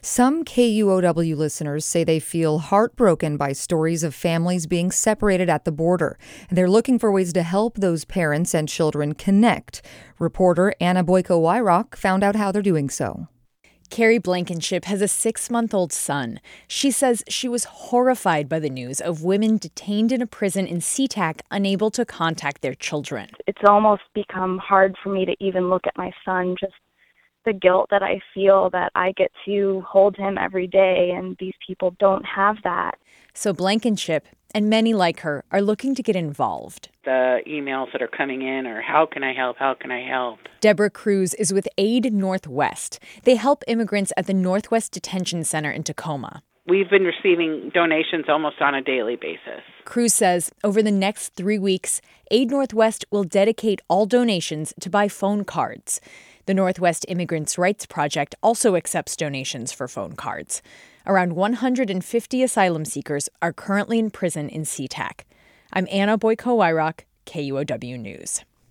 Some KUOW listeners say they feel heartbroken by stories of families being separated at the border, and they're looking for ways to help those parents and children connect. Reporter Anna Boyko-Wyrock found out how they're doing so. Carrie Blankenship has a 6-month-old son. She says she was horrified by the news of women detained in a prison in SeaTac unable to contact their children. It's almost become hard for me to even look at my son, just the guilt that I feel that I get to hold him every day and these people don't have that. So Blankenship and many like her are looking to get involved. The emails that are coming in are, how can I help? How can I help? Deborah Cruz is with Aid Northwest. They help immigrants at the Northwest Detention Center in Tacoma. We've been receiving donations almost on a daily basis. Cruz says over the next 3 weeks, Aid Northwest will dedicate all donations to buy phone cards. The Northwest Immigrants' Rights Project also accepts donations for phone cards. Around 150 asylum seekers are currently in prison in SeaTac. I'm Anna Boyko-Wyrock, KUOW News.